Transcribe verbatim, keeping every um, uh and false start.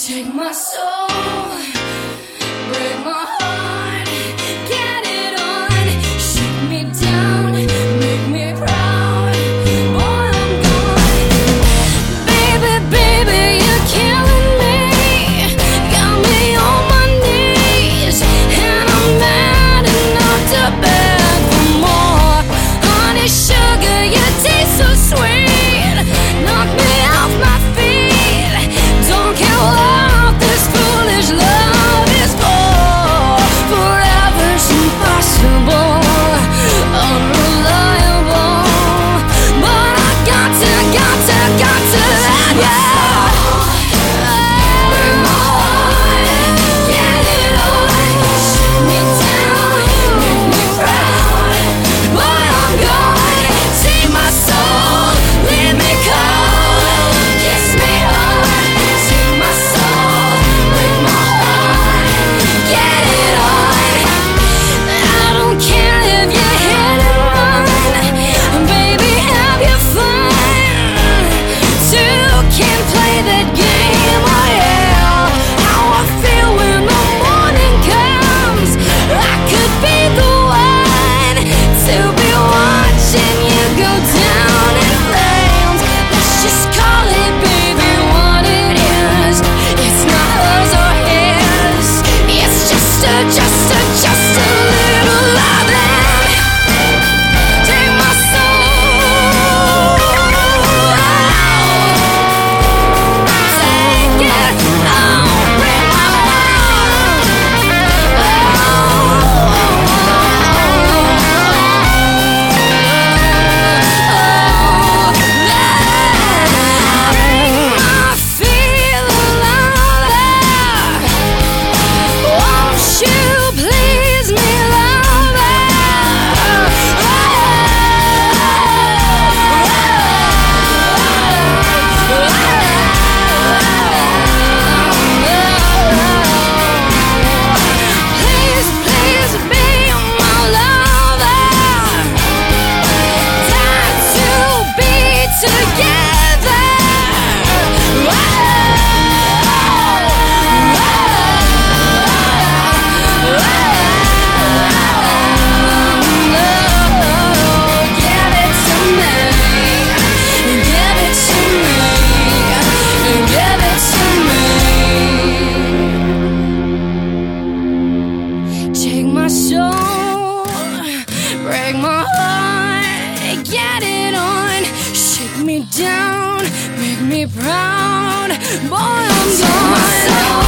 Take my soul, break my heart, get it on, shake me down, make me proud. Boy, I'm gone. Baby, baby, you're killing me, got me on my knees, and I'm mad enough to beg for more. Honey, sugar, you taste so sweet, knock me off my feet. Don't care what this foolish love is for. Forever's impossible, unreliable, but I got to, got to, got to let you. Break my heart, get it on, shake me down, make me proud. Boy, I'm gone. Take my soul, leave me cold, kiss me hard. Take my soul, break my heart, get it on. I don't care if you hit and run, baby, have your fun. Two can play that game, oh yeah. How I feel when the morning comes. I could be the one to be watching you go down in flames. Let's just call it, baby, what it is. It's not hers or his. It's just a, just a, just a little loving. Take my soul, take it on, break my heart. I feel alive. Won't you please me, Please, please be my lover. Time to be together. Give it to me, give it to me, give it to me. Take my soul, break my heart, get it on, shake me down, make me proud. Boy, I'm gone.